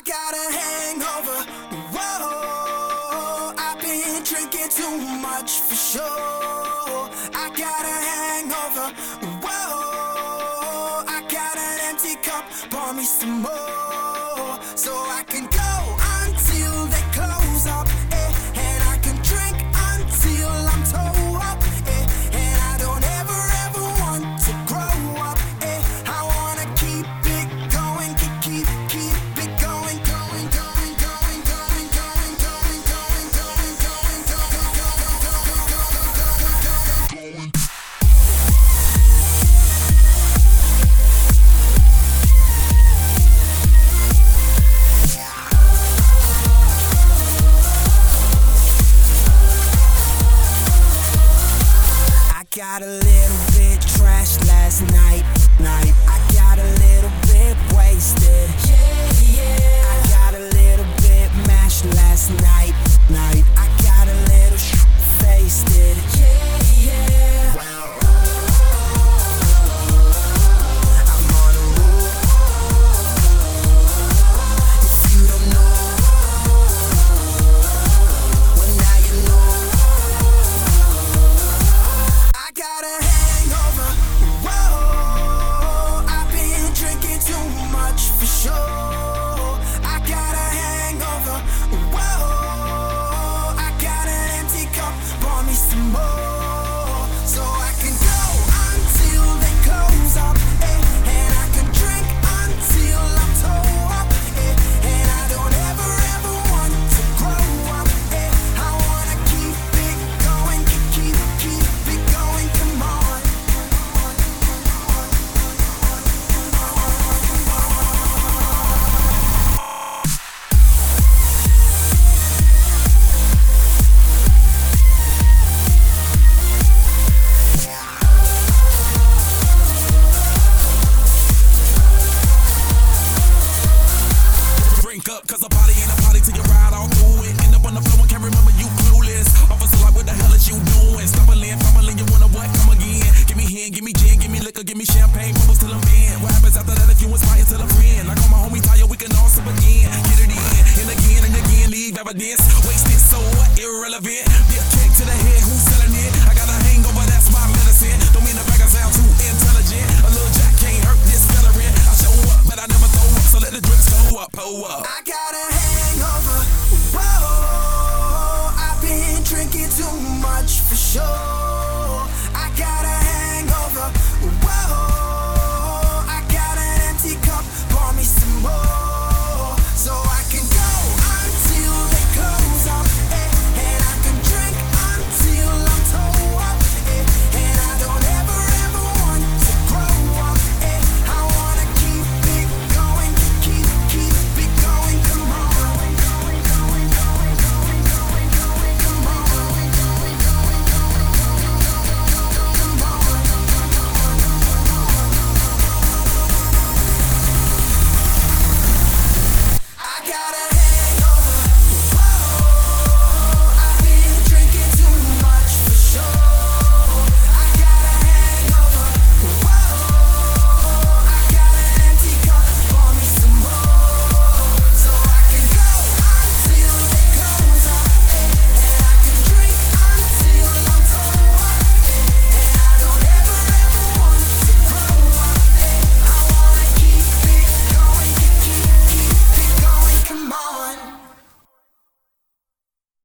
got a hangover. Whoa, I've been drinking too much for sure. I got a hangover. Whoa, I got an empty cup. Pour me some more so I can go until they close up. And I can drink until I'm toe up. And I don't ever want to grow up. I wanna keep it going, keep it going, going. Got a little bit trashed last night. I got a little bit wasted. I got a little bit mashed last night. I got a little faced it. I'm on a roll. If you don't know, well now you know. I got a hangover. Whoa, I've been drinking too much for sure. I got a hangover. Whoa, I got an empty cup. Pour me some more so I can go until they close up. And I can drink until I'm toe up. And I don't ever want to grow up. I wanna keep it going, keep it going. Come on. Drink up, cause a party ain't a party till you ride all through it. End up on the floor and can't remember you clueless. Officer like, what the hell is you doing? Stumbling, fumbling, you wanna what? Come again. Give me hen, give me gin, give me liquor, give me champagne, bubbles till I'm in. What happens after that if you inspire till a friend? Like all my homies tired, we can all sip again. Get it in, and again, leave evidence. Wasted, so what? Irrelevant. Be a kick to the head, who's selling it? I got a hangover, that's my medicine. Don't mean the bag I sound too intelligent. A little jack can't hurt this celery. I show up, but I never throw up, so let the drinks go up, pull up. I got a hangover. Whoa, I've been drinking too much for sure.